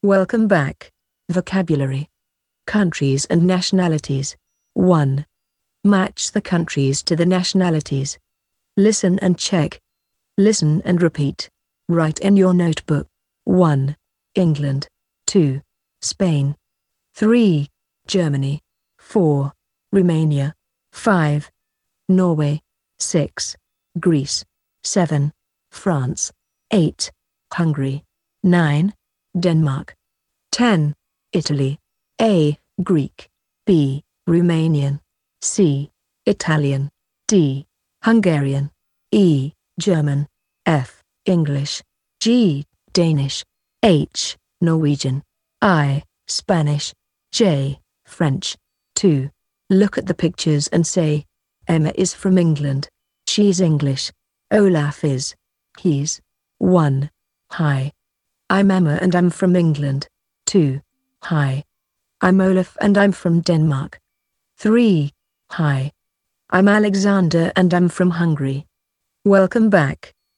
Welcome back. Vocabulary. Countries and nationalities. 1. Match the countries to the nationalities. Listen and check. Listen and repeat. Write in your notebook. 1. England. 2. Spain. 3. Germany. 4. Romania. 5. Norway. 6. Greece. 7. France. 8. Hungary. 9. Denmark. 10. Italy. A. Greek. B. Romanian. C. Italian. D. Hungarian. E. German. F. English. G. Danish. H. Norwegian. I. Spanish. J. French. 2. Look at the pictures and say, Emma is from England. She's English. Olaf is. He's. 1. Hi. I'm Emma and I'm from England. 2. Hi. I'm Olaf and I'm from Denmark. 3. Hi. I'm Alexander and I'm from Hungary. Welcome back.